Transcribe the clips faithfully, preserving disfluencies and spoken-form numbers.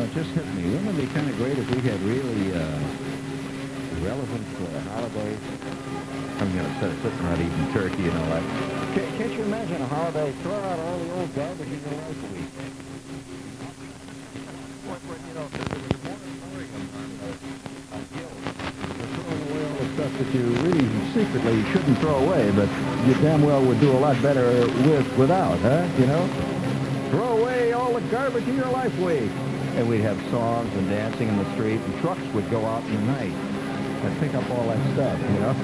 it just hit me. Wouldn't it be kind of great if we had really uh, relevant uh, holidays? I'm going to instead of sitting around eating turkey and all that. Can't, can't you imagine a holiday? Throw out all the old garbage in your life a week. What, what, you know, if there was a moratorium on, uh, on guilt, you're throwing away all the stuff that you really secretly shouldn't throw away, but you damn well would do a lot better with without, huh? You know? Throw away all the garbage in your life week. And we'd have songs and dancing in the street, and trucks would go out in the night and pick up all that stuff, you know?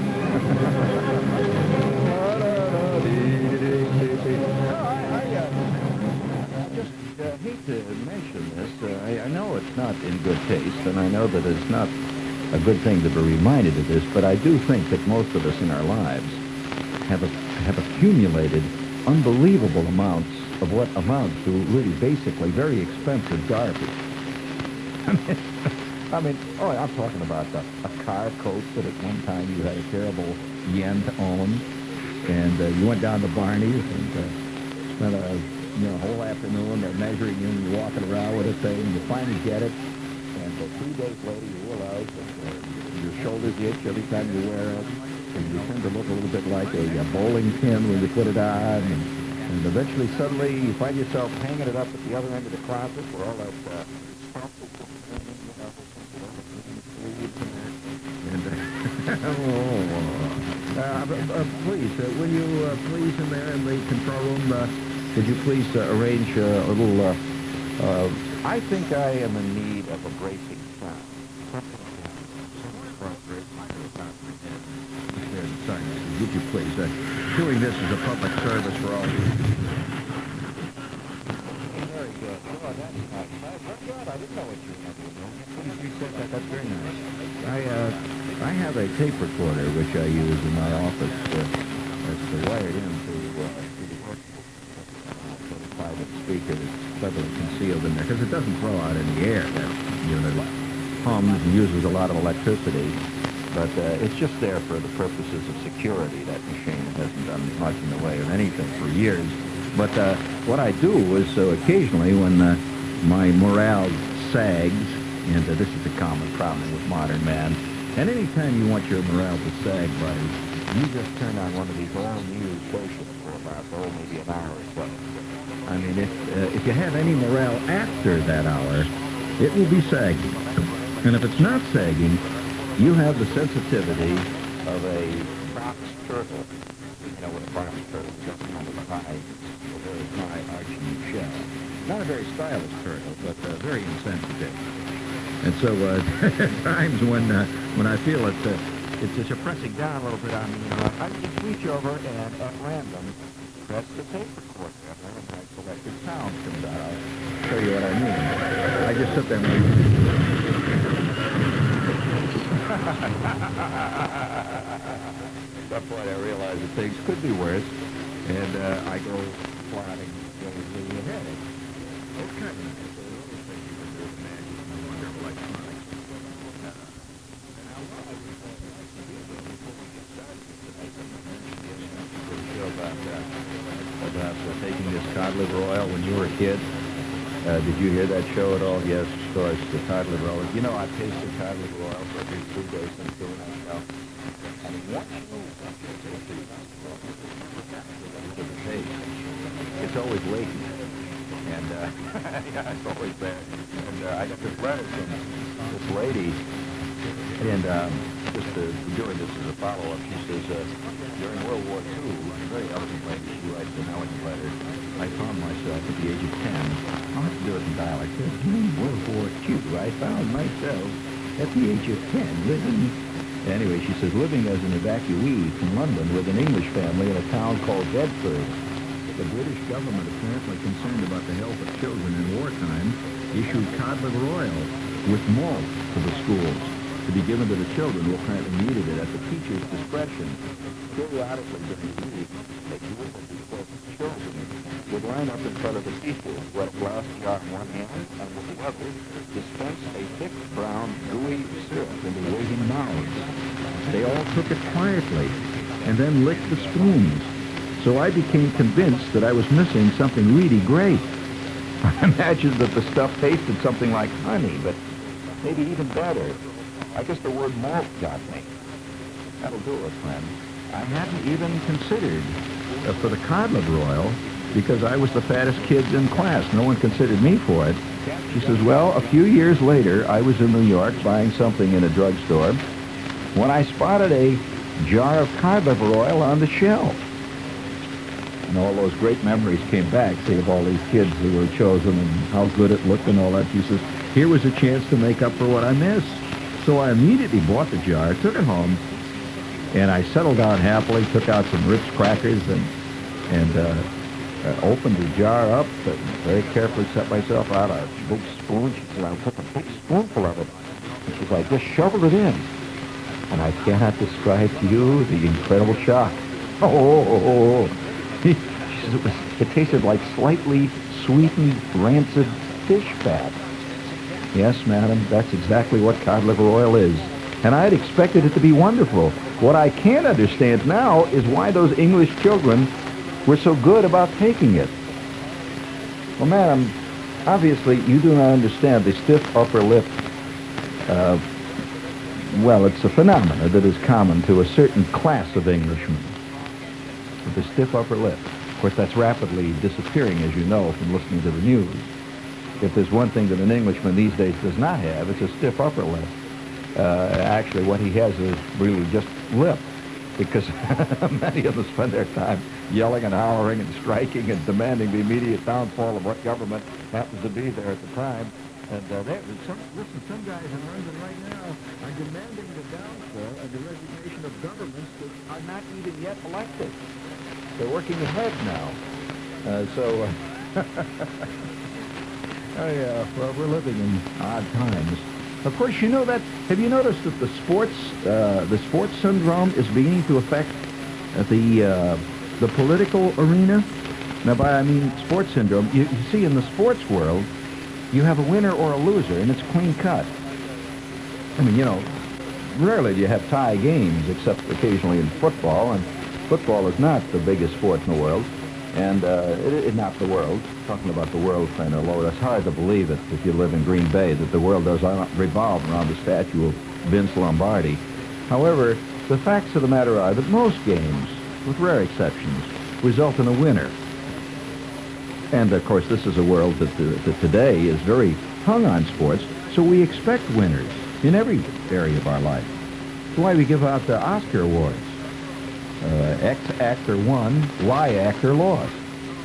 no, I, I, uh, I just uh, hate to mention this. Uh, I, I know it's not in good taste, and I know that it's not a good thing to be reminded of this, but I do think that most of us in our lives have, a, have accumulated unbelievable amounts of what amounts to really basically very expensive garbage. I mean, I mean, oh, I'm talking about a, a car coat that at one time you had a terrible yen to own, and uh, you went down to Barney's and uh, spent a you know, whole afternoon uh, measuring you and walking around with a thing, and you finally get it, and uh, three days later you realize that uh, your shoulders itch every time you wear it, and you tend to look a little bit like a, a bowling pin when you put it on, and, and eventually, suddenly, you find yourself hanging it up at the other end of the closet where all that uh, and, uh, oh, uh, uh, uh, please, uh, will you uh, please in there in the control room, uh, would you please uh, arrange uh, a little, uh, uh, I think I am in need of a bracing sound. Sorry, would you please, uh, doing this as a public service for all of you. Very good. Oh, that's nice. That's good. I didn't know what you were doing. Please reset that. That's very nice. I, uh, I have a tape recorder which I use in my office. Uh, that's uh, wired into, uh, to the work. Uh, the private speaker that's cleverly concealed in there because it doesn't throw out any air. That unit hums and uses a lot of electricity. But uh, it's just there for the purposes of security. That machine hasn't done much in the way of anything for years. But uh, what I do is uh, occasionally when uh, my morale sags, and uh, this is a common problem with modern man, and anytime you want your morale to sag, buddy, you just turn on one of these all-news stations for about, oh, maybe an hour or so. I mean, if, uh, if you have any morale after that hour, it will be sagging. And if it's not sagging, you have the sensitivity of a box turtle. You know what a box turtle is, just kind of a high, a very high arching shell. Not a very stylish turtle, but uh, very insensitive. And so uh, at times when uh, when I feel it, uh, it's just pressing down a little bit on me, you know, I just reach over and at random press the tape recorder, and then a selected sound comes out. I'll show you what I mean. I just sit there and at that point I realize that things could be worse, and uh, I go plodding slowly ahead. It's kind of nice. There are other things you can do with magic and wonder of electronics. Uh, and how well I was before we get started tonight, I'm going to mention the show about, uh, about uh, taking this cod liver oil when you were a kid. Uh, did you hear that show at all? Yes, of course, the cod liver oil. You know, I've tasted cod liver oil for every two days since doing that show. I mean, once you taste it, the taste, it's always waiting. And, uh, yeah, it's always there. And uh, I got this letter from this lady, and um, just uh, doing this as a follow-up, she says, uh, during World War Two, a very elegant lady, she writes an elegant letter, I found myself at the age of ten. I'll have to do it in dialect. During World War Two, I found myself at the age of ten living... Anyway, she says, living as an evacuee from London with an English family in a town called Bedford. The British government, apparently concerned about the health of children in wartime, issued cod liver oil with malt to the schools to be given to the children who apparently needed it at the teacher's discretion. Periodically during the week, they grew up because children would line up in front of the teachers, wet a glass jar in one hand, and with the other, dispense a thick, brown, gooey syrup into waiting mouths. They all took it quietly, and then licked the spoons. So I became convinced that I was missing something really great. I imagined that the stuff tasted something like honey, but maybe even better. I guess the word malt got me. That'll do it, friend. I hadn't even considered uh, for the cod liver oil because I was the fattest kid in class. No one considered me for it. She says, well, a few years later, I was in New York buying something in a drugstore when I spotted a jar of cod liver oil on the shelf. And all those great memories came back, see, of all these kids who were chosen and how good it looked and all that. She says, here was a chance to make up for what I missed. So I immediately bought the jar, took it home, and I settled down happily, took out some Ritz crackers and and uh, uh, opened the jar up, and very carefully set myself out a big spoon. She said, I took a big spoonful of it. And she's like, just shoveled it in. And I cannot describe to you the incredible shock. Oh, oh, oh, oh. She says it, was, it tasted like slightly sweetened, rancid fish fat. Yes, madam, that's exactly what cod liver oil is. And I had expected it to be wonderful. What I can't understand now is why those English children were so good about taking it. Well, madam, obviously you do not understand the stiff upper lip. Uh, well, it's a phenomenon that is common to a certain class of Englishmen. With the stiff upper lip. Of course, that's rapidly disappearing, as you know, from listening to the news. If there's one thing that an Englishman these days does not have, it's a stiff upper lip. Uh, actually, what he has is really just lip, because many of them spend their time yelling and hollering and striking and demanding the immediate downfall of what government happens to be there at the time. And uh, they, some, listen, some guys in London right now are demanding the downfall and the resignation of governments that are not even yet elected. They're working ahead now. Uh, so, uh, oh yeah, well, we're living in odd times. Of course, you know that. Have you noticed that the sports, uh, the sports syndrome is beginning to affect uh, the uh, the political arena? Now, by I mean sports syndrome, you, you see in the sports world, you have a winner or a loser, and it's clean cut. I mean, you know, rarely do you have tie games, except occasionally in football, and football is not the biggest sport in the world. And uh, it, it, not the world, talking about the world, friend, although that's hard to believe it if you live in Green Bay, that the world does not revolve around the statue of Vince Lombardi. However, the facts of the matter are that most games, with rare exceptions, result in a winner. And, of course, this is a world that, uh, that today is very hung on sports, so we expect winners in every area of our life. That's why we give out the Oscar awards. Uh, X actor won, Y actor lost.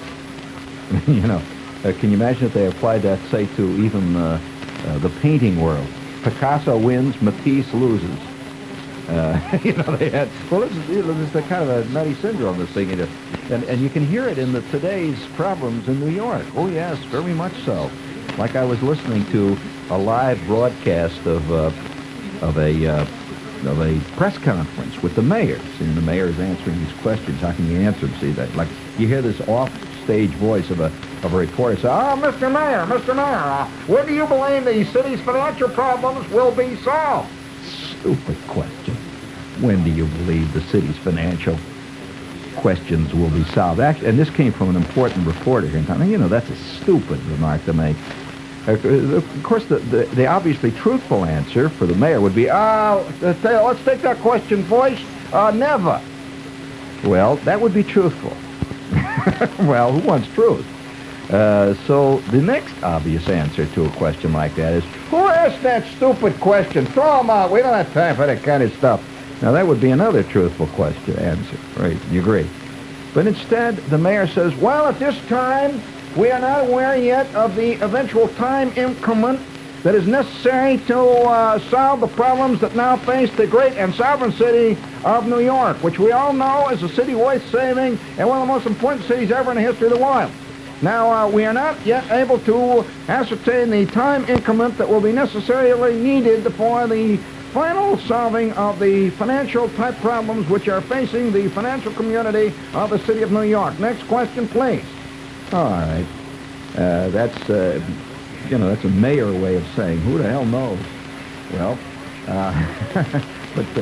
You know, uh, can you imagine if they applied that, say, to even uh, uh, the painting world? Picasso wins, Matisse loses. Uh, you know, they had, well, this is, you know, this is the kind of a nutty syndrome, this thing. You know, and, and you can hear it in the today's problems in New York. Oh, yes, very much so. Like I was listening to a live broadcast of, uh, of a... Uh, of a press conference with the mayor. See, the mayor is answering these questions. How can you answer them? See, that, like, you hear this off-stage voice of a of a reporter say, "Oh, Mister Mayor, Mister Mayor, uh, when do you believe the city's financial problems will be solved?" Stupid question. When do you believe the city's financial questions will be solved? Actually, and this came from an important reporter here in town. Now, you know, that's a stupid remark to make. Of course, the, the, the obviously truthful answer for the mayor would be, uh, let's take that question voice, uh, never. Well, that would be truthful. Well, who wants truth? Uh, so the next obvious answer to a question like that is, who asked that stupid question? Throw them out. We don't have time for that kind of stuff. Now, that would be another truthful question answer, right? You agree? But instead, the mayor says, well, at this time, we are not aware yet of the eventual time increment that is necessary to uh, solve the problems that now face the great and sovereign city of New York, which we all know is a city worth saving and one of the most important cities ever in the history of the world. Now, uh, we are not yet able to ascertain the time increment that will be necessarily needed for the final solving of the financial type problems which are facing the financial community of the city of New York. Next question, please. All right. Uh, that's, uh, you know, that's a mayor way of saying, who the hell knows? Well, uh, but uh,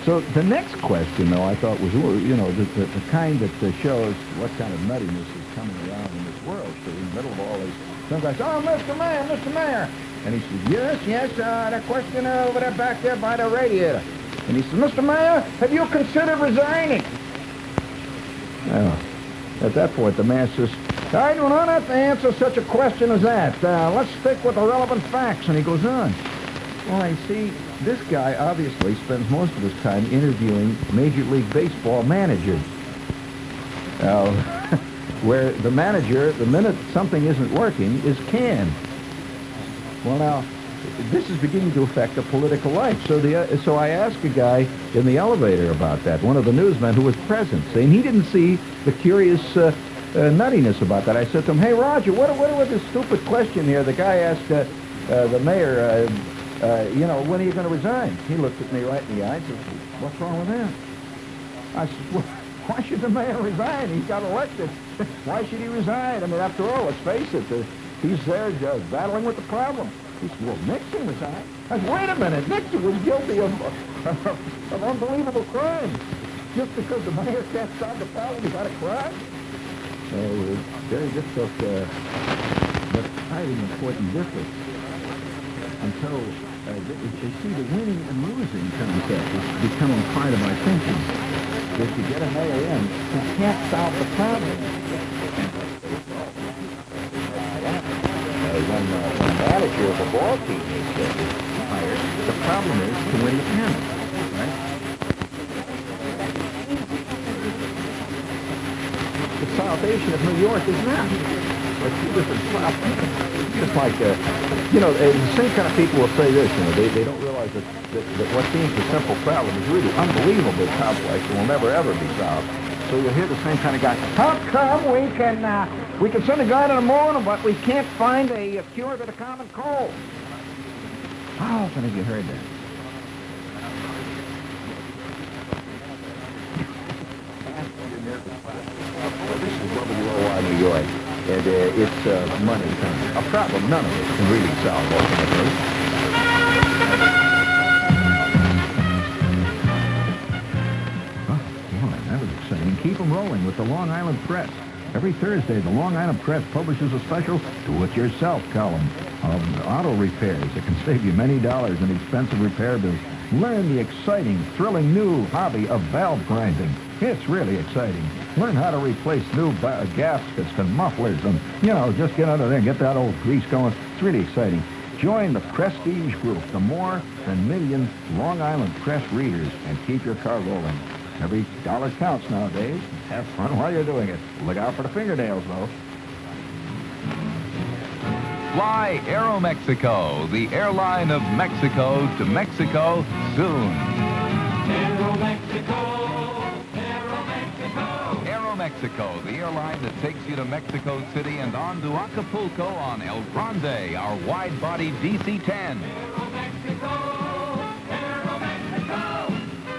So the next question, though, I thought was, you know, the, the, the kind that uh, shows what kind of nuttiness is coming around in this world. So in the middle of all this, some guy says, "Oh, Mister Mayor, Mister Mayor." And he says, "Yes, yes, uh, the question over there back there by the radiator." And he says, "Mister Mayor, have you considered resigning?" Well, at that point, the man says, "I do not have to answer such a question as that. Uh, let's stick with the relevant facts." And he goes on. Well, I see, this guy obviously spends most of his time interviewing Major League Baseball managers. Uh, where the manager, the minute something isn't working, is canned. Well, now, this is beginning to affect the political life. So the uh, so I asked a guy in the elevator about that, one of the newsmen who was present, saying he didn't see the curious uh, uh, nuttiness about that. I said to him, "Hey, Roger, what, what was this stupid question here?" The guy asked uh, uh, the mayor, uh, uh, you know, "When are you going to resign?" He looked at me right in the eye and said, "What's wrong with that?" I said, "Well, why should the mayor resign? He got elected. Why should he resign? I mean, after all, let's face it, uh, he's there just battling with the problem." He said, "Well, Nixon resigned." I said, "Wait a minute, Nixon was guilty of, of, of unbelievable crimes. Just because the mayor can't solve the problem, is that a crime?" So it's very difficult, uh, but highly important difference. Until uh, they, they see the winning and losing concept is becoming part of our thinking. If you get a mayor in who can't solve the problem, uh, when, uh, when the manager of a ball team is uh, hired, the problem is to win the pennant, right? The salvation of New York is not. It's two different problems. Just like, uh, you know, the same kind of people will say this, you know, they, they don't realize that, that, that what seems a simple problem is really unbelievably complex and will never, ever be solved. So you'll hear the same kind of guy, "How come we can, uh, we can send a guy to the moon, but we can't find a, a cure to the common cold?" How often have you heard that? This is W O R New York. And uh, it's uh, money time. A problem none of us can really solve ultimately. Oh, boy, that was exciting. Keep them rolling with the Long Island Press. Every Thursday, the Long Island Press publishes a special do-it-yourself column of auto repairs that can save you many dollars in expensive repair bills. Learn the exciting, thrilling new hobby of valve grinding. It's really exciting. Learn how to replace new ba- gaskets and mufflers and, you know, just get under there and get that old grease going. It's really exciting. Join the Prestige Group, the more than million Long Island Press readers, and keep your car rolling. Every dollar counts nowadays. Have fun while you're doing it. Look out for the fingernails, though. Fly Aeromexico, the airline of Mexico to Mexico soon. Aeromexico, Aeromexico. Aeromexico, the airline that takes you to Mexico City and on to Acapulco on El Grande, our wide-body D C ten. Aeromexico, Aeromexico.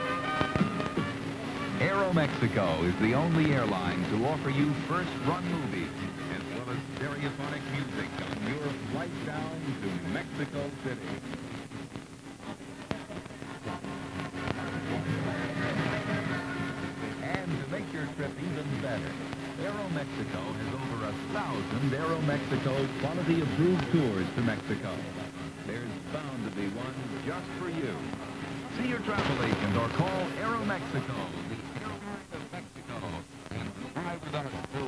Aeromexico is the only airline to offer you first-run movies as well as stereophonic music on your flight down to Mexico City. And to make your trip even better, Aeromexico has over a thousand Aeromexico quality-approved tours to Mexico. There's bound to be one just for you. See your travel agent or call Aeromexico, the airline of Mexico, and fly with our crew.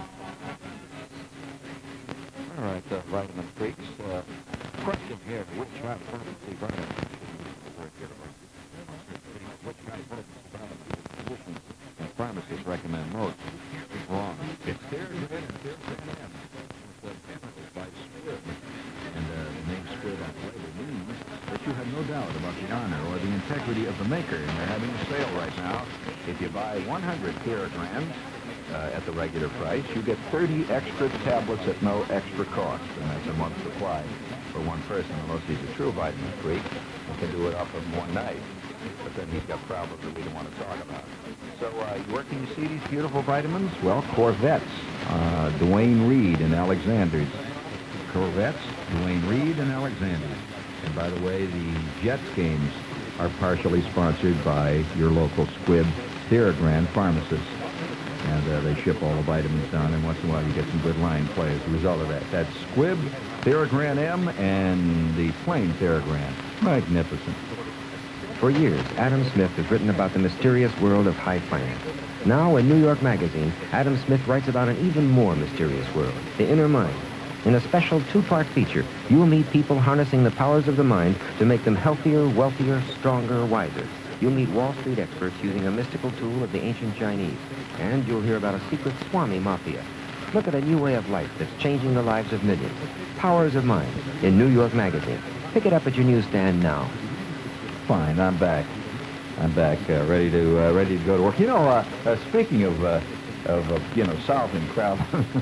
All right, uh, vitamin freaks. Uh, question here: which pharmacy vitamin work here? Which vitamin physicians and pharmacists recommend most? Wrong. It's Clear Grid and Clear Fan. The chemicals by Squid, and uh, the name Squid on the label means that you have no doubt about the honor or the integrity of the maker, and they're having a sale right now. If you buy one hundred kilograms uh, at the regular price, you get thirty extra tablets at no extra cost, and that's a month's supply for one person, unless he's a true vitamin freak and can do it up in one night. But then he's got problems that we don't want to talk about. So, uh, where can you see these beautiful vitamins? Well, Corvettes, uh, Duane Reade and Alexander's. Corvettes, Duane Reade and Alexander's. And by the way, the Jets games are partially sponsored by your local Squibb Theragran pharmacist. And uh, they ship all the vitamins down, and once in a while you get some good line play as a result of that. That's Squibb, Theragran M, and the plain Theragran. Magnificent. For years, Adam Smith has written about the mysterious world of high finance. Now, in New York Magazine, Adam Smith writes about an even more mysterious world, the inner mind. In a special two-part feature, you'll meet people harnessing the powers of the mind to make them healthier, wealthier, stronger, wiser. You'll meet Wall Street experts using a mystical tool of the ancient Chinese. And you'll hear about a secret Swami Mafia. Look at a new way of life that's changing the lives of millions. Powers of Mind in New York Magazine. Pick it up at your newsstand now. Fine, I'm back. I'm back, uh, ready to uh, ready to go to work. You know, uh, uh, speaking of uh, of uh, you know solving crowd,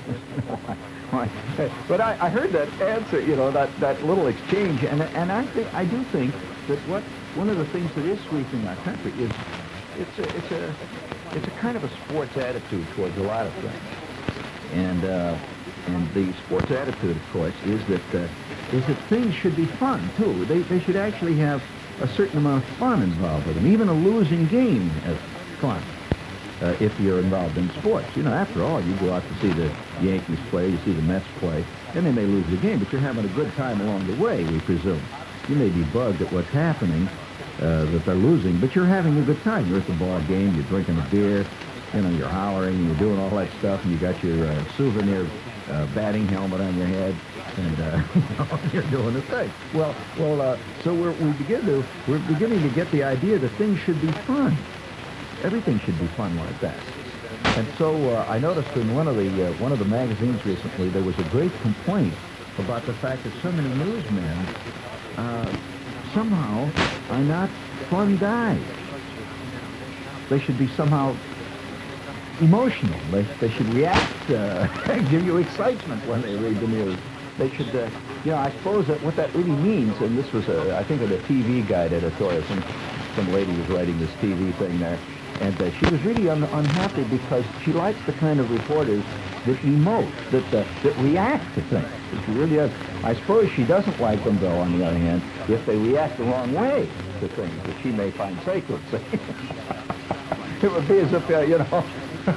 but I, I heard that answer. You know, that, that little exchange, and and I think I do think that what one of the things that is sweeping our country is it's a it's a it's a kind of a sports attitude towards a lot of things, and uh, and the sports attitude, of course, is that uh, is that things should be fun too. They they should actually have a certain amount of fun involved with them, even a losing game as fun, uh, if you're involved in sports. You know, after all, you go out to see the Yankees play, you see the Mets play, and they may lose the game, but you're having a good time along the way, we presume. You may be bugged at what's happening, uh, that they're losing, but you're having a good time. You're at the ball game, you're drinking a beer, you know, you're hollering, and you're doing all that stuff, and you got your uh, souvenir uh, batting helmet on your head, and uh, you know, you're doing the thing. Well, well, uh, so we're, we begin to we're beginning to get the idea that things should be fun. Everything should be fun like that. And so uh, I noticed in one of the uh, one of the magazines recently there was a great complaint about the fact that so many newsmen uh, somehow are not fun guys. They should be somehow emotional. They they should react, uh, give you excitement when they read the news. They should, uh, you know, I suppose that what that really means, and this was, a, I think, of the T V Guide editorial, some, some lady was writing this T V thing there, and uh, she was really un unhappy because she likes the kind of reporters that emote, that, uh, that react to things. She really does. I suppose she doesn't like them, though, on the other hand, if they react the wrong way to things that she may find sacred. It would be as if, uh, you know,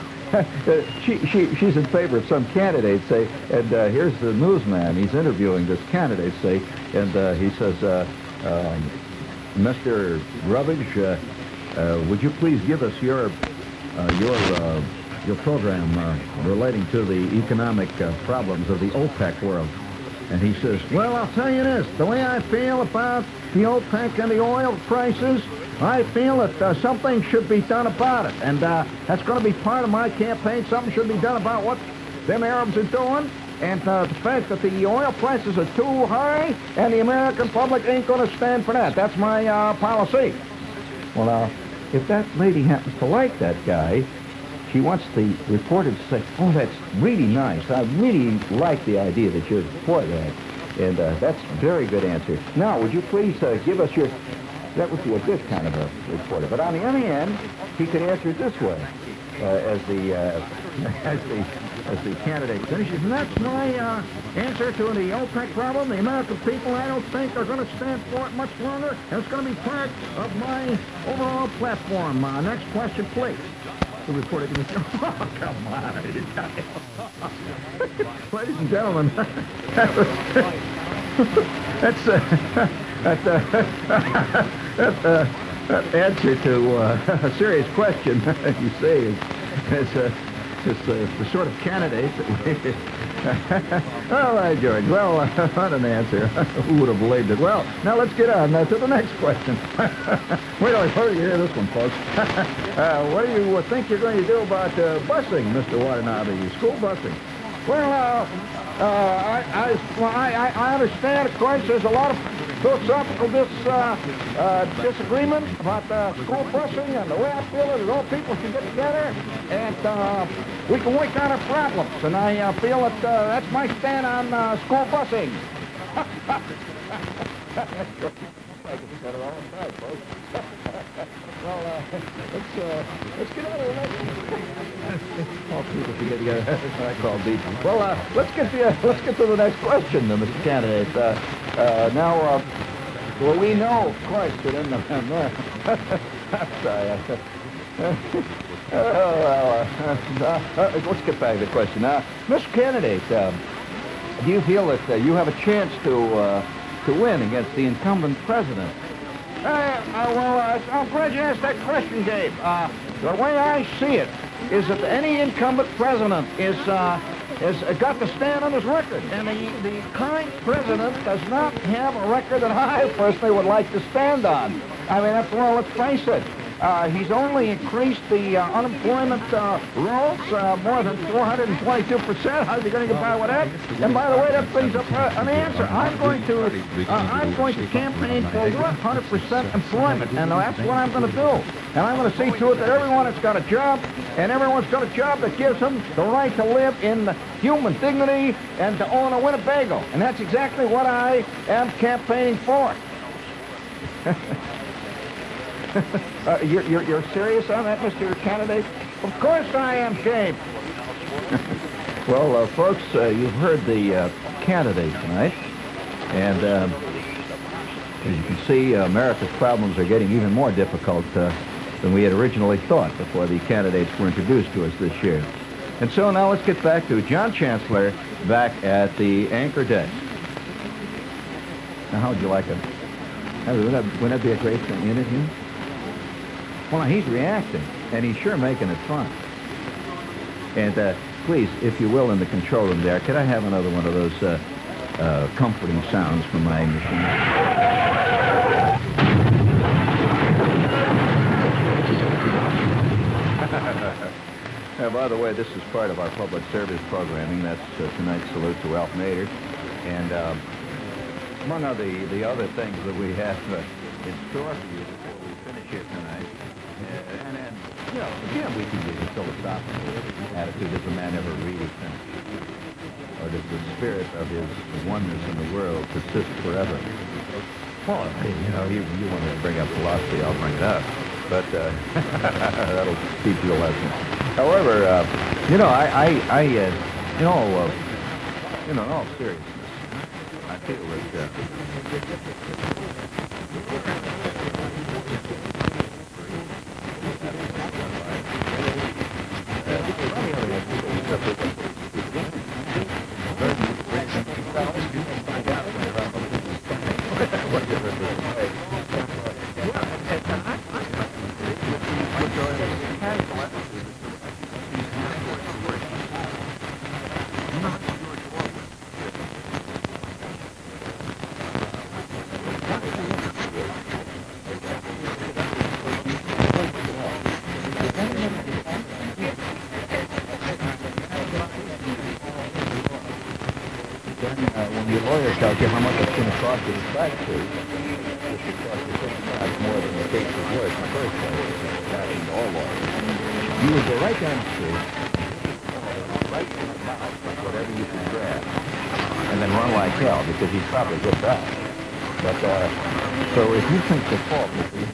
she, she, she's in favor of some candidate, say, and uh, here's the newsman. He's interviewing this candidate, say, and uh, he says, uh, um, Mister Rubbage, uh, uh, would you please give us your uh, your uh, your program uh, relating to the economic uh, problems of the OPEC world? And he says, well, I'll tell you this, the way I feel about the OPEC and the oil prices, I feel that uh, something should be done about it, and uh, that's going to be part of my campaign. Something should be done about what them Arabs are doing, and uh, the fact that the oil prices are too high, and the American public ain't going to stand for that. That's my uh, policy. Well, uh, if that lady happens to like that guy, she wants the reporter to say, oh, that's really nice. I really like the idea that you're for that, and uh, that's a very good answer. Now, would you please uh, give us your... That would be a good kind of a reporter. But on the other hand, he could answer it this way, uh, as the uh, as the as the candidate finishes. And that's my uh, answer to the OPEC problem. The American people, I don't think, are going to stand for it much longer. And it's going to be part of my overall platform. Uh, next question, please. The reporter goes, oh, come on. Ladies and gentlemen, that's uh, that, uh, that, uh, that answer to uh, a serious question, you say, is, is, uh, is uh, the sort of candidate that we... All right, George. Well, uh, what an answer. Who would have believed it? Well, now let's get on uh, to the next question. Wait till you hear this one, folks. uh, what do you uh, think you're going to do about uh, busing, Mister Watanabe, school busing? Well, uh, uh, I, I, well, I, I understand, of course, there's a lot of philosophical dis, uh, uh, disagreement about uh, school busing, and the way I feel is that all people should get together and uh, we can work out our problems. And I uh, feel that uh, that's my stand on uh, school busing. Well, uh, let's, uh, let's get out of the all people should get together. I call deep. Well, uh, let's get to uh, let's get to the next question, uh, Mister Candidate. Uh, uh, now, uh, Well, we know, of course, that in the... I'm sorry. I, oh, well, uh, uh, uh, let's get back to the question. Now, Mister Candidate, uh, do you feel that uh, you have a chance to uh, to win against the incumbent president? Uh, uh, well, uh, I'm glad you asked that question, Gabe. Uh, the way I see it is that any incumbent president is uh, is uh, got to stand on his record, and the, the current president does not have a record that I personally would like to stand on. I mean, that's well, let's face it. Uh, he's only increased the uh, unemployment uh, rolls uh, more than four hundred twenty-two percent. How's he going to get by with that? And by the way, that brings up uh, an answer. I'm going to uh, I'm going to campaign for one hundred percent employment, and that's what I'm going to do. And I'm going to see to it that everyone has got a job, and everyone's got a job that gives them the right to live in human dignity and to own a Winnebago. And that's exactly what I am campaigning for. uh, you're, you're, you're serious on that, Mister Candidate? Of course I am, Gabe. Well, uh, folks, uh, you've heard the uh, candidate tonight. And uh, as you can see, uh, America's problems are getting even more difficult uh, than we had originally thought before the candidates were introduced to us this year. And so now let's get back to John Chancellor back at the anchor desk. Now, how would you like it? Wouldn't that, wouldn't that be a great interview? Well, he's reacting, and he's sure making it fun. And uh, please, if you will, in the control room there, could I have another one of those uh, uh, comforting sounds from my machine? uh, by the way, this is part of our public service programming. That's uh, tonight's salute to Ralph Nader. And uh, among other, the other things that we have uh, in store for you before we finish here tonight, uh, and then, you know, again, we can use a philosophical attitude if a man ever really finished, or does the spirit of his oneness in the world persist forever? Well, you know, you, you want to bring up philosophy, I'll bring it up, but uh, that'll teach you a lesson. However, uh, you know, I, I, I uh, you know, uh, you know, in all seriousness, I feel that uh, your lawyer tells you how much it's going to cost you to back to, it should cost you six times more than the case was worth in the first place. That's in all lawyers. You would go right down the street, right in the mouth, whatever you can grab, and then run like hell, because he's probably just out. But, uh, so if you think the fault would be...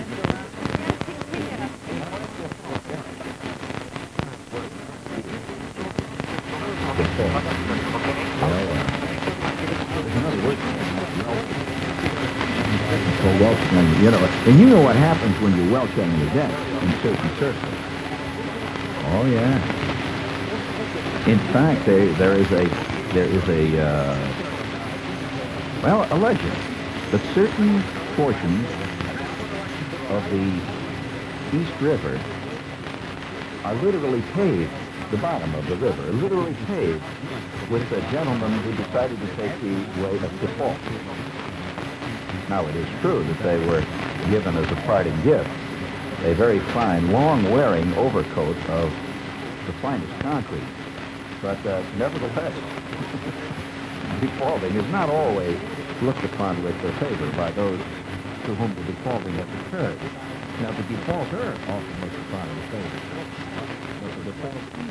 Welcome, you know, and you know what happens when you welch on your desk in certain circles. Oh yeah. In fact, there there is a there is a uh, well a legend that certain portions of the East River are literally paved. The bottom of the river, literally paved with the gentleman who decided to take the way of default. Now, it is true that they were given as a parting gift a very fine, long-wearing overcoat of the finest concrete. But uh, nevertheless, defaulting is not always looked upon with favor by those to whom the defaulting has occurred. Now, the defaulter often looks upon with favor. But the defaulter...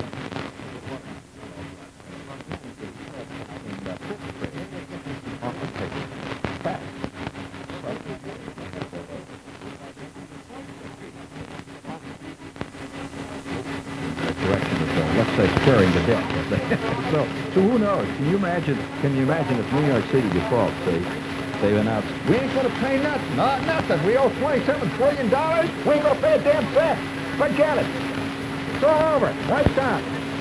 Squaring the deck. so, so who knows? Can you imagine? Can you imagine if New York City defaults, say, they've announced, we ain't going to pay nothing, not nothing. We owe twenty-seven trillion dollars. We ain't going to pay a damn cent. Forget it. It's all over. Wiped out.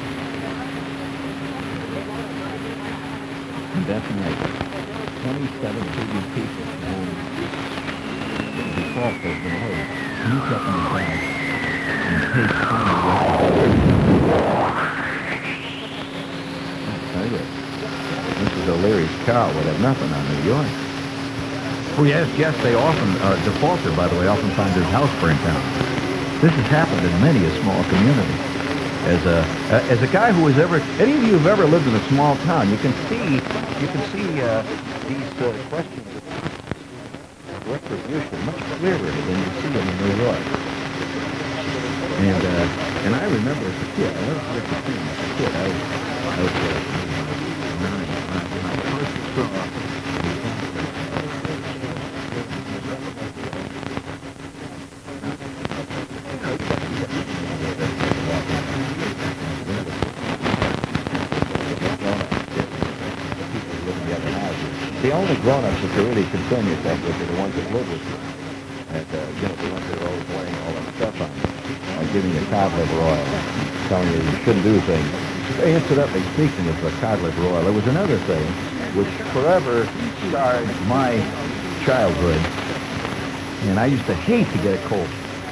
And that's right. twenty-seven trillion people who default has been owed. Sneak up on the back and pay twenty Missus O'Leary's cow would have nothing on New York. Oh, yes, yes, they often, uh, defaulter, by the way, often find his house burnt down. This has happened in many a small community. As a uh, as a guy who has ever, any of you who've ever lived in a small town, you can see you can see uh, these uh, questions of retribution much clearer than you see them in New York. And uh, and I remember as a kid, I never forget the thing. As a kid, I was I was uh, nine when I, when I first saw. The only grown-ups that you really concern yourself with are the ones that live with you. And, uh, you know, the ones that are always wearing all that stuff on you. Like giving you cod liver oil, telling you you shouldn't do things. Hey, incidentally, speaking of uh, cod liver oil, there was another thing which forever scarred my childhood. And I used to hate to get a cold.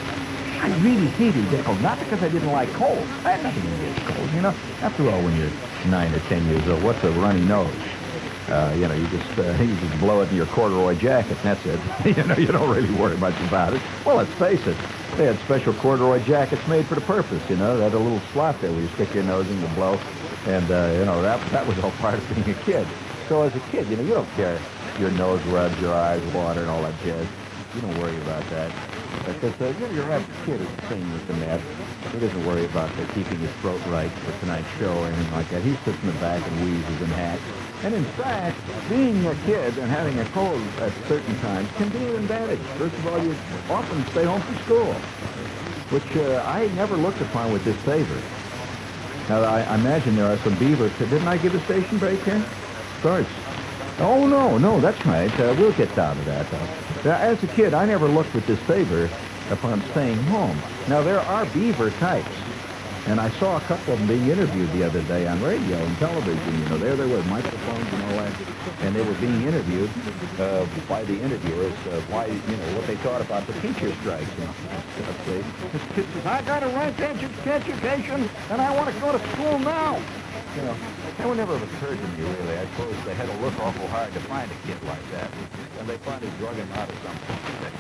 I really hated to get a cold. Not because I didn't like cold. I had nothing against cold, you know. After all, when you're nine or ten years old, what's a runny nose? Uh, you know, you just uh, you just blow it in your corduroy jacket, and that's it. You know, you don't really worry much about it. Well, let's face it, they had special corduroy jackets made for the purpose, you know. They had a little slot there where you stick your nose in the blow, and, uh, you know, that that was all part of being a kid. So as a kid, you know, you don't care if your nose rubs, your eyes water, and all that jazz. You don't worry about that. Because uh, you know, your average kid is the same with the net. He doesn't worry about uh, keeping his throat right for tonight's show or anything like that. He sits in the back and wheezes and hacks. And in fact, being a kid and having a cold at certain times can be an advantage. First of all, you often stay home from school, which uh, I never looked upon with disfavor. Now, I, I imagine there are some beavers. Didn't I give a station break here? Of course. Oh, no, no, that's right. Uh, we'll get down to that, though. Now, as a kid, I never looked with disfavor upon staying home. Now, there are beaver types. And I saw a couple of them being interviewed the other day on radio and television. You know, there they were with microphones and all that. And they were being interviewed uh, by the interviewers, uh, why, you know, what they thought about the teacher strikes and stuff. They, this kid says, I got a right to edu- education, and I want to go to school now. You know, that would never have occurred to me, really. I suppose they had to look awful hard to find a kid like that. And they finally drug him out of something.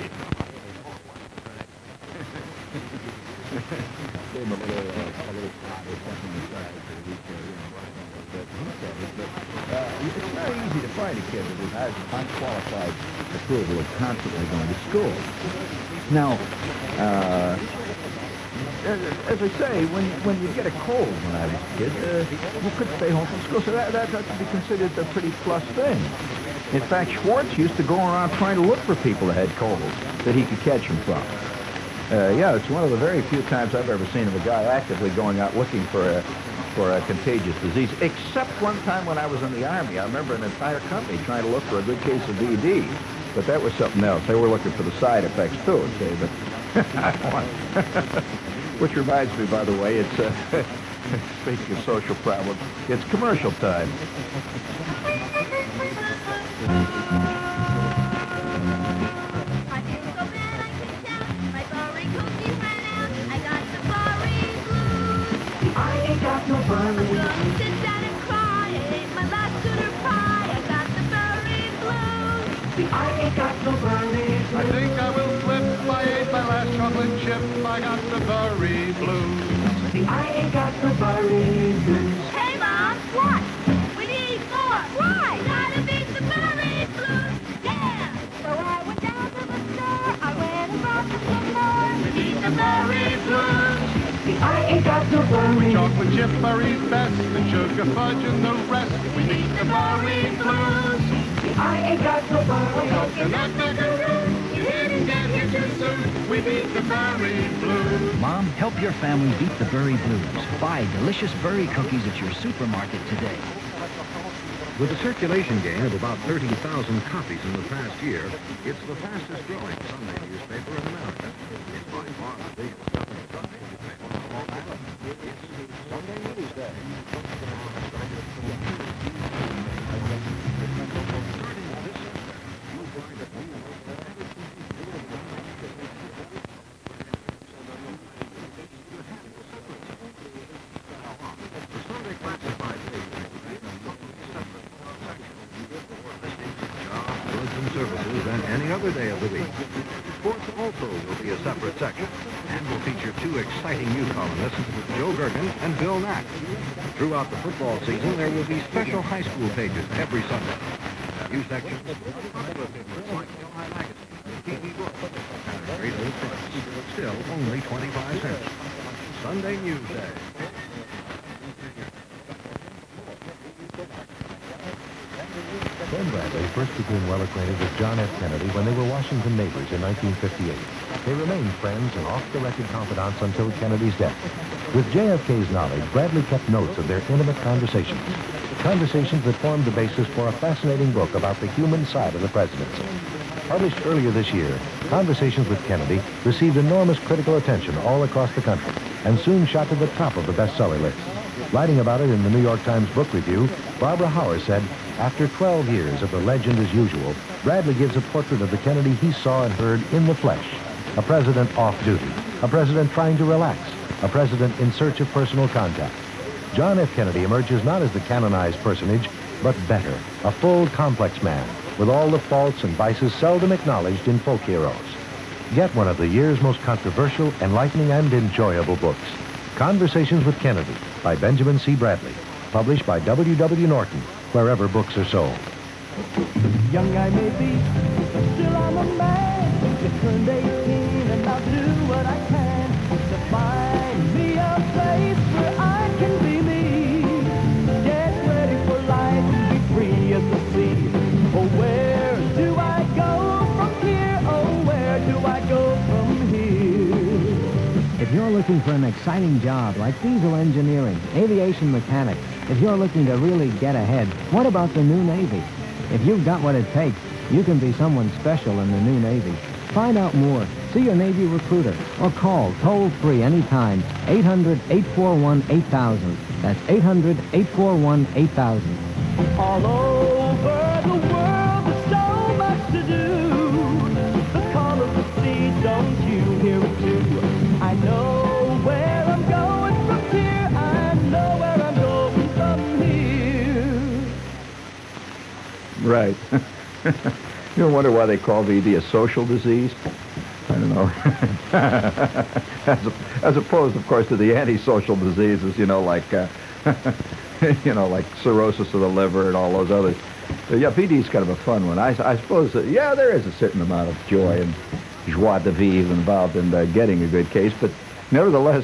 Gave him a little, uh, a little pot or something inside for the week, uh, you know, but he said it. But uh, it's very easy to find a kid that has unqualified approval of constantly going to school. Now, uh, as I say, when when you get a cold when I was a kid, uh, you could stay home from school, so that that had to be considered a pretty plus thing. In fact, Schwartz used to go around trying to look for people that had colds that he could catch them from. Uh, yeah, it's one of the very few times I've ever seen of a guy actively going out looking for a for a contagious disease. Except one time when I was in the Army, I remember an entire company trying to look for a good case of V D, but that was something else. They were looking for the side effects too. Okay, but which reminds me, by the way, it's uh, speaking of social problems, it's commercial time. No I'm gonna sit down and cry. I ate my last tutor pie. I got the furry blues. See, I ain't got no furry blues. I think I will slip. I ate my last chocolate chip. I got the furry blues. See, I ain't got no furry blues. Hey, Mom, what? We need more. Right. Gotta beat the furry blues. Yeah. So I went down to the store. I went and bought some more. We beat the furry blues. I ain't got no furry. Chocolate chip furry's best, and sugar fudge and the rest. We need the furry blues. I ain't got no furry. Coconut macaroon, you didn't get here too soon. We beat the furry blues. Mom, help your family beat the Burry Blues. Buy delicious Burry cookies at your supermarket today. With a circulation gain of about thirty thousand copies in the past year, it's the fastest growing Sunday newspaper in America. It's by far the biggest selling Sunday newspaper on Long Island. It's Sunday Newsday. Starting this Sunday, you'll find a few the Sunday classified services than any other day of the week. Sports also will be a separate section and will feature two exciting new columnists, Joe Gergen and Bill Knack. Throughout the football season, there will be special high school pages every Sunday. New sections of popular favorites like High Magazine and T V Books at a great low price, still only twenty-five cents. Sunday Newsday. Ben Bradley first became well acquainted with John F. Kennedy when they were Washington neighbors in nineteen fifty-eight. They remained friends and off-the-record confidants until Kennedy's death. With J F K's knowledge, Bradley kept notes of their intimate conversations. Conversations that formed the basis for a fascinating book about the human side of the presidency. Published earlier this year, Conversations with Kennedy received enormous critical attention all across the country and soon shot to the top of the bestseller list. Writing about it in the New York Times Book Review, Barbara Hauer said, after twelve years of the legend as usual, Bradley gives a portrait of the Kennedy he saw and heard in the flesh. A president off duty, a president trying to relax, a president in search of personal contact. John F. Kennedy emerges not as the canonized personage, but better, a full, complex man, with all the faults and vices seldom acknowledged in folk heroes. Get one of the year's most controversial, enlightening, and enjoyable books. Conversations with Kennedy by Benjamin C. Bradley, published by W W Norton, wherever books are sold. Young I may be, but still I'm a man. Just turned eighteen and I'll do what I can to find me a place where I can be me. Get ready for life and be free as the sea. Oh, where do I go from here? Oh, where do I go from here? If you're looking for an exciting job like diesel engineering, aviation mechanic, if you're looking to really get ahead, what about the new Navy? If you've got what it takes, you can be someone special in the new Navy. Find out more. See your Navy recruiter or call toll-free anytime, eight hundred, eight four one, eight thousand. That's eight hundred, eight four one, eight thousand. All over the world, there's so much to do. The call of the sea, don't you hear it too? I know where I'm going from here. I know where I'm going from here. Right. You ever wonder why they call V D a social disease? I don't know. as, a, as opposed, of course, to the antisocial diseases, you know, like, uh, you know, like cirrhosis of the liver and all those others. So, yeah, V D's kind of a fun one. I, I suppose, that, yeah, there is a certain amount of joy and joie de vivre involved in uh, getting a good case, but nevertheless,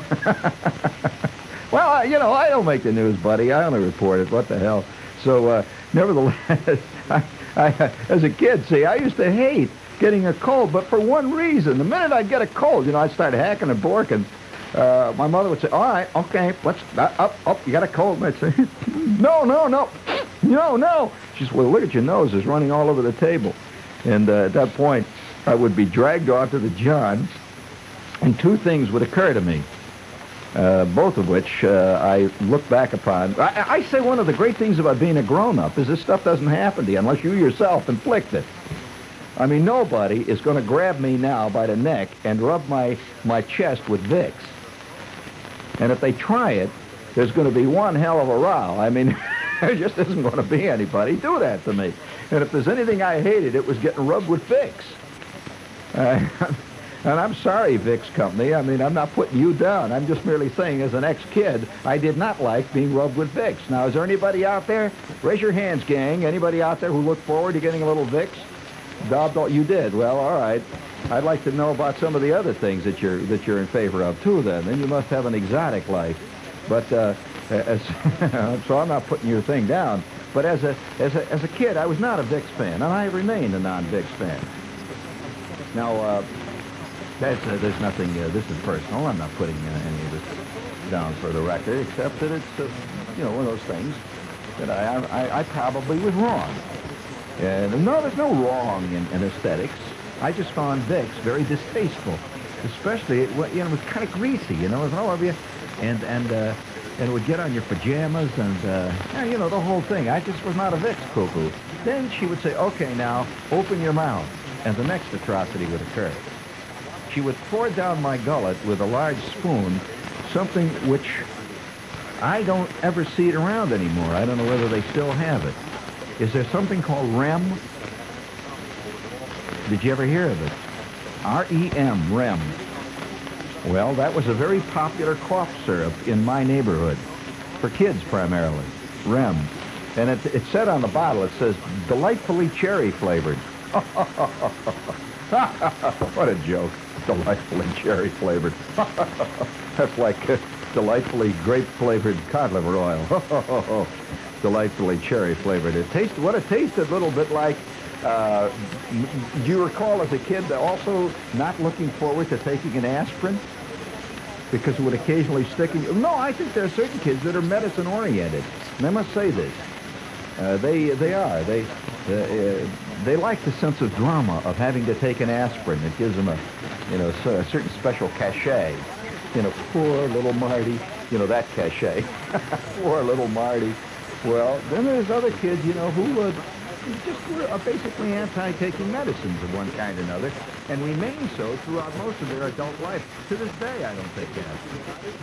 well, I, you know, I don't make the news, buddy. I only report it. What the hell? So, uh, nevertheless, I, I, as a kid, see, I used to hate getting a cold, but for one reason. The minute I'd get a cold, you know, I'd start hacking and borking. Uh, my mother would say, all right, okay, let's, uh, up, up, you got a cold. And I'd say, no, no, no, no, no. She said, well, look at your nose. It's running all over the table. And uh, at that point, I would be dragged off to the Johns, and two things would occur to me. Uh, both of which uh, I look back upon. I, I say one of the great things about being a grown-up is this stuff doesn't happen to you unless you yourself inflict it. I mean, nobody is going to grab me now by the neck and rub my, my chest with Vicks. And if they try it, there's going to be one hell of a row. I mean, there just isn't going to be anybody do that to me. And if there's anything I hated, it was getting rubbed with Vicks. Uh, And I'm sorry, Vicks Company. I mean, I'm not putting you down. I'm just merely saying, as an ex-kid, I did not like being rubbed with Vicks. Now, is there anybody out there? Raise your hands, gang. Anybody out there who looked forward to getting a little Vicks? Bob, don't you did. Well, all right. I'd like to know about some of the other things that you're that you're in favor of too. Then, then you must have an exotic life. But uh, as, so I'm not putting your thing down. But as a as a as a kid, I was not a Vicks fan, and I remain a non-Vicks fan. Now. Uh, That's, uh, there's nothing, uh, this is personal. I'm not putting uh, any of this down for the record, except that it's, uh, you know, one of those things. that I, I, I probably was wrong. And no, there's no wrong in, in aesthetics. I just found Vicks very distasteful, especially it, wa- you know, it was kind of greasy, you know, it was all over you, and and uh, and it would get on your pajamas, and uh, yeah, you know, the whole thing. I just was not a Vicks cuckoo. Then she would say, "Okay, now open your mouth," and the next atrocity would occur. She would pour down my gullet with a large spoon, something which I don't ever see it around anymore. I don't know whether they still have it. Is there something called Rem? Did you ever hear of it? R E M, Rem. Well, that was a very popular cough syrup in my neighborhood, for kids primarily, Rem. And it, it said on the bottle, it says, delightfully cherry flavored. What a joke, delightfully cherry flavored. That's like uh, delightfully grape flavored cod liver oil. Delightfully cherry flavored. It tasted, what it tasted a little bit like, uh, do you recall as a kid also not looking forward to taking an aspirin? Because it would occasionally stick in you. No, I think there are certain kids that are medicine oriented. And I must say this. Uh, they they are. They uh, uh, they like the sense of drama of having to take an aspirin. It gives them a, you know, so- a certain special cachet. You know, poor little Marty. You know, that cachet. Poor little Marty. Well, then there's other kids, you know, who uh, just were uh, basically anti-taking medicines of one kind or another, and remain so throughout most of their adult life. To this day, I don't take aspirin.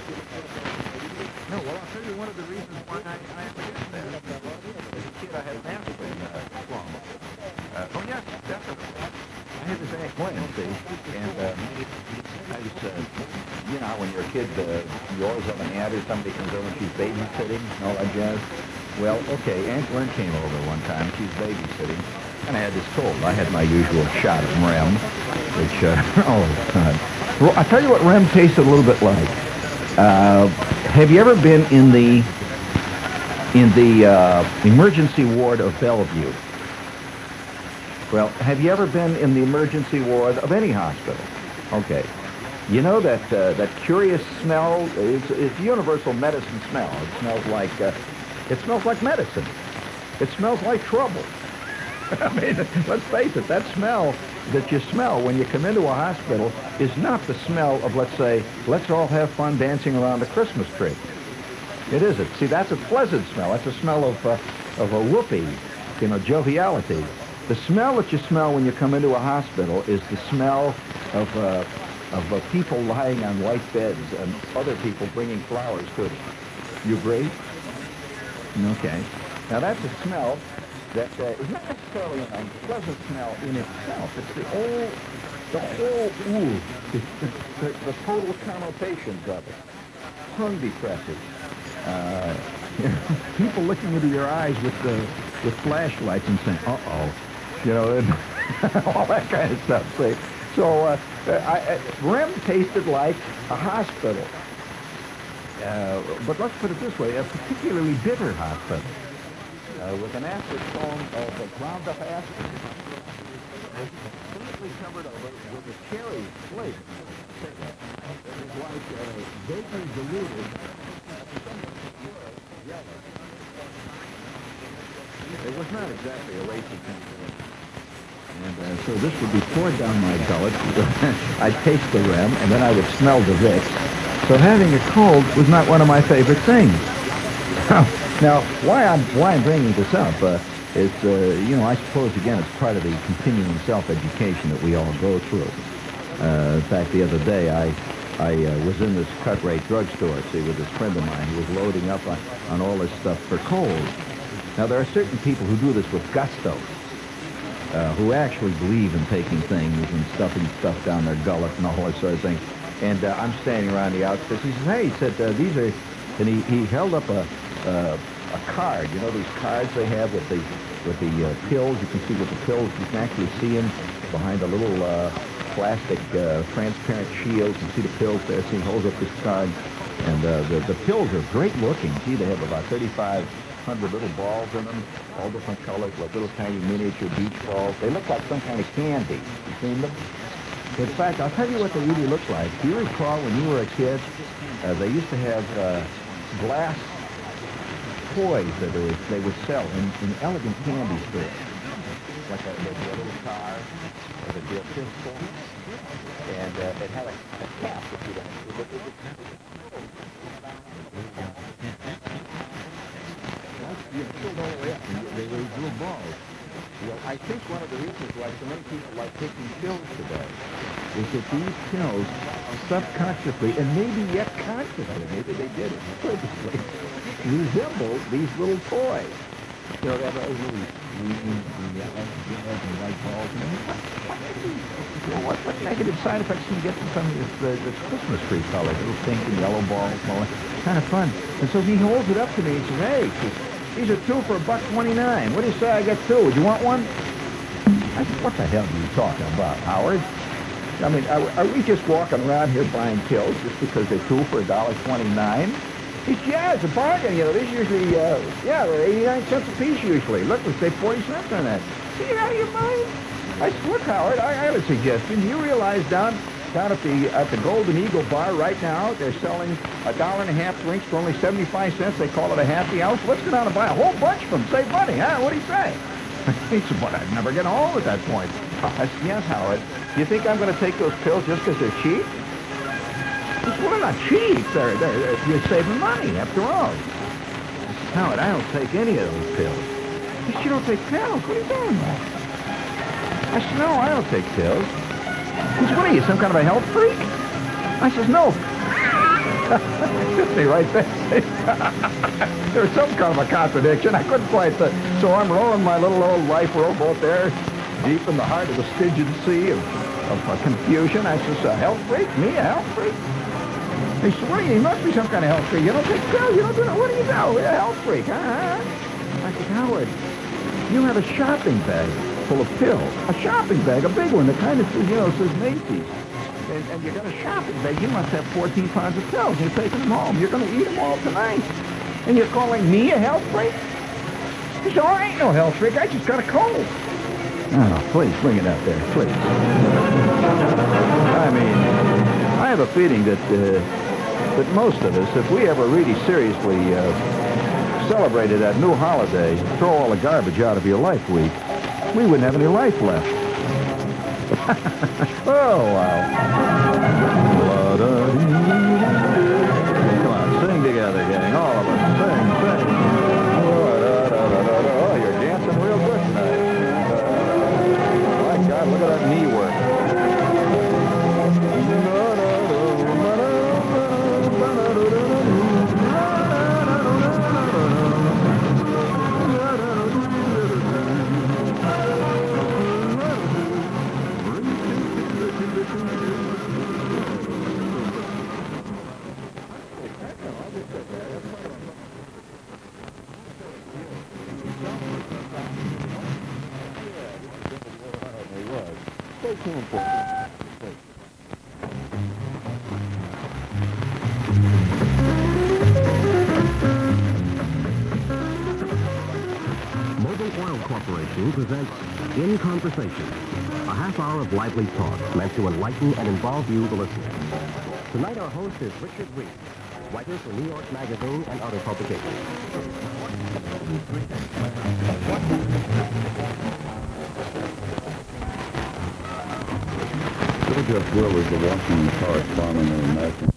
No, well, I'll tell you one of the reasons why I, I am against that. As a kid, I had an aspirin uh, trauma. Uh, oh, yes, definitely. I had this Aunt Gwen, see, and uh, I was, uh, you know, when you're a kid, uh, you always have an aunt or somebody comes over and she's babysitting and all that jazz. Well, okay, Aunt Gwen came over one time. She's babysitting, and I had this cold. I had my usual shot of Rem, which, uh, oh, God. Well, I'll tell you what Rem tasted a little bit like. Uh, have you ever been in the in the uh, emergency ward of Bellevue? Well, have you ever been in the emergency ward of any hospital? Okay. You know that uh, that curious smell? It's, it's universal medicine smell. It smells like uh, it smells like medicine. It smells like trouble. I mean, let's face it. That smell that you smell when you come into a hospital is not the smell of, let's say, let's all have fun dancing around the Christmas tree. It isn't. See, that's a pleasant smell. That's a smell of uh, of a whoopee, you know, joviality. The smell that you smell when you come into a hospital is the smell of uh, of uh, people lying on white beds and other people bringing flowers to them. You agree? Okay. Now that's a smell that uh, is not necessarily an unpleasant smell in itself. It's the whole, the whole, ooh, the, the, the total connotations of it. Tongue depressors. Uh, you know, people looking into your eyes with the with flashlights and saying, uh-oh. You know, and all that kind of stuff. See? So, uh, I, I, Rem tasted like a hospital. Uh, but let's put it this way, a particularly bitter hospital. Uh, with an acetone of a ground-up aspirin. Completely covered over with a cherry flavor. It was like uh, vaguely diluted. It was not exactly a racy thing. And uh, so this would be poured down my gullet. I'd taste the Rem, and then I would smell the Vicks. So having a cold was not one of my favorite things. Now, why I'm why I'm bringing this up uh, is, uh, you know, I suppose again it's part of the continuing self-education that we all go through. Uh, in fact, the other day I I uh, was in this cut-rate drugstore, see, with this friend of mine who was loading up on, on all this stuff for colds. Now, there are certain people who do this with gusto. Uh, who actually believe in taking things and stuffing stuff down their gullet and all that sort of thing. And uh, I'm standing around the outskirts. He says, hey, he said, uh, these are, and he, he held up a, uh, a card. You know these cards they have with the with the uh, pills? You can see with the pills, you can actually see them behind a little uh, plastic uh, transparent shield. You can see the pills there. So he holds up this card. And uh, the, the pills are great looking. See, they have about thirty-five hundred little balls in them, all different colors, like little tiny miniature beach balls. They look like some kind of candy. You seen them? In fact, I'll tell you what they really look like. Do you recall when you were a kid, uh, they used to have uh, glass toys that are, they would sell in, in elegant candy stores. Like a, a, a little car, or the a pistol, and uh, it had a, a cap that you don't. It, it, it, you filled all the way up, and they were little balls. Well, I think one of the reasons why so many people like taking pills today is that these pills subconsciously, and maybe yet consciously, maybe they did it purposely, resemble these little toys. You know, they have those little green and yellow and white balls. And you know, what, what negative side effects can you get from some of this, uh, this Christmas tree color? Little pink and yellow balls and all that. Kind of fun. And so he holds it up to me and says, hey, these are two for a buck twenty-nine. What do you say I got two? Would you want one? I said, what the hell are you talking about, Howard? I mean, are, are we just walking around here buying pills just because they're two for a dollar twenty-nine? He said, yeah, it's a bargain. You know, these usually, uh, yeah, they're eighty-nine cents a piece usually. Look, we save forty cents on that. See, you're out of your mind? I said, look, Howard, I, I have a suggestion. You realize down down at the at the Golden Eagle Bar right now, they're selling a dollar and a half drinks for only seventy-five cents. They call it a happy hour. Let's go down and buy a whole bunch of them. Save money, huh? What do you say? He said, but I'd never get home at that point. I said, yes, Howard. You think I'm going to take those pills just because they're cheap? He said, well, they're not cheap. They're, they're, they're, you're saving money, after all. I said, Howard, I don't take any of those pills. He said, you don't take pills? What are you doing? I said, no, I don't take pills. He said, what are you, some kind of a health freak? I says, no. Hit me right there. There was some kind of a contradiction. I couldn't quite. Uh, so I'm rowing my little old life rowboat there, deep in the heart of the Stygian Sea of, of uh, confusion. I says, a health freak? Me, a health freak? He said, what are you? You must be some kind of health freak. You don't take pills. You don't do that. What do you do? You're a health freak, huh? I said, Howard, you have a shopping bag full of pills. A shopping bag, a big one, the kind that, you know, says Macy's. And, and you got a shopping bag. You must have fourteen pounds of pills. You're taking them home. You're going to eat them all tonight. And you're calling me a health freak? He said, oh, I ain't no health freak. I just got a cold. Oh, please, bring it out there, please. I mean, I have a feeling that, uh, that most of us, if we ever really seriously uh, celebrated that new holiday, throw all the garbage out of your life week, we wouldn't have any life left. Oh, wow. Come on, sing together, gang. All of us. Sing, sing. Oh, you're dancing real good tonight. My God, look at that knee work. Mobil Oil Corporation presents In Conversation, a half hour of lively talk meant to enlighten and involve you, the listener. Tonight our host is Richard Reed, writer for New York Magazine and other publications. Phil Jeff Will is the Washington correspondent of American.